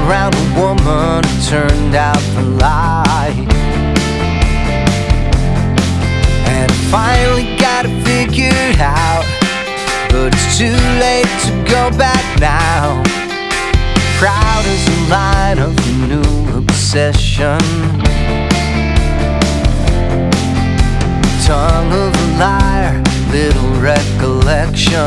around a woman who turned out the light. And I finally got it figured out, but it's too late to go back now. Proud as a line of a new obsession, tongue of a liar, little recollection.